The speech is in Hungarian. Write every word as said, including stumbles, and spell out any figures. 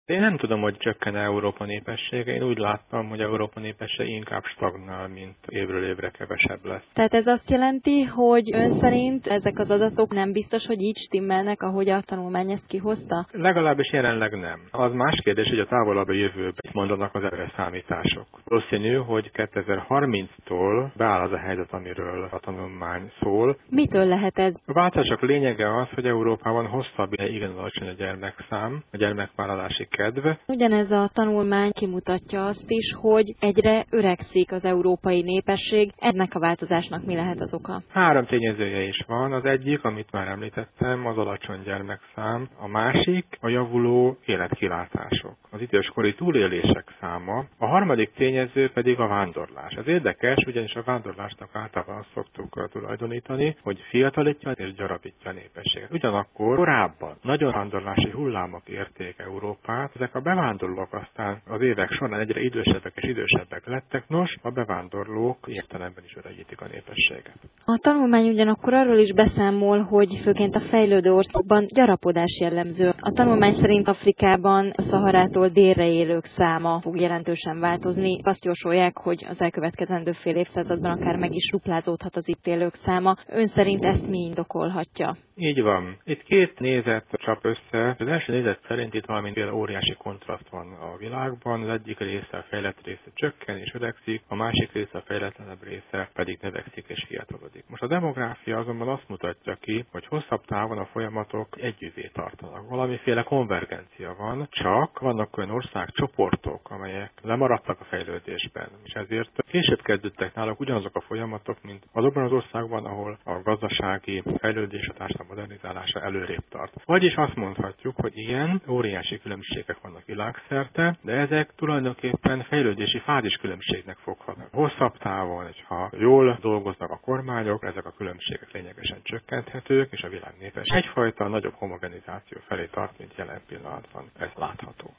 Én nem tudom, hogy csökken Európa népessége. Én úgy láttam, hogy Európa népessége inkább stagnál, mint évről évre kevesebb lesz. Tehát ez azt jelenti, hogy ön szerint ezek az adatok nem biztos, hogy így stimmelnek, ahogy a tanulmány ezt kihozta? Legalábbis jelenleg nem. Az más kérdés, hogy a távolabbi jövőben mondanak az erre számítások. Valószínű, hogy kétezer-harminctól beáll az a helyzet, amiről a tanulmány szól. Mitől lehet ez? A változások lényege az, hogy Európában hosszabb ideig igen alacsony a gyermekszám, a gyermekvállalási kedv. Ugyanez a tanulmány kimutatja azt is, hogy egyre öregszik az európai népesség. Ennek a változásnak mi lehet az oka? Három tényezője is van. Az egyik, amit már említettem, az alacsony gyermekszám. A másik a javuló életkilátások, az időskori túlélések száma. A harmadik tényező pedig a vándorlás. Ez érdekes, ugyanis a vándorlásnak általában azt szoktuk tulajdonítani, hogy fiatalítja és gyarapítja a népességet. Ugyanakkor korábban nagyon vándorlási hullámok érték Európát, ezek a bevándorlók aztán az évek során egyre idősebbek és idősebbek lettek, nos, a bevándorlók értelemben is öregítik a népességet. A tanulmány ugyanakkor arról is beszámol, hogy főként a fejlődő országban gyarapodás jellemző. A tanulmány szerint Afrikában a Szaharától délre élők száma fog jelentősen változni. Azt jósolják, hogy az elkövetkezendő fél évszázadban akár meg is duplázódhat az itt élők száma. Ön szerint ezt mi indokolhatja? Így van. Itt két nézet csap össze. Az első nézet szerint itt valamiféle óriási kontraszt van a világban. Az egyik része, a fejlett része csökken és öregszik, a másik része, a fejletlenebb része pedig növekszik és fiatalodik. Most a demográfia azonban azt mutatja ki, hogy hosszabb távon a folyamatok együvé tartanak. Valamiféle konvergencia van, csak vannak olyan országcsoportok, amelyek lemaradtak a fejlődésben, és ezért később kezdődtek náluk ugyanazok a folyamatok, mint azokban az országban, ahol a gazdasági fejlődés, a társadalom modernizálása előrébb tart. Vagyis azt mondhatjuk, hogy igen, óriási különbségek vannak világszerte, de ezek tulajdonképpen fejlődési fázis különbségnek foghatnak. Hosszabb távon, ha jól dolgoznak a kormányok, ezek a különbségek lényegesen csökkenthetők, és a világ népesség egyfajta nagyobb homogenizáció felé tart, mint jelen pillanatban. Ez látható.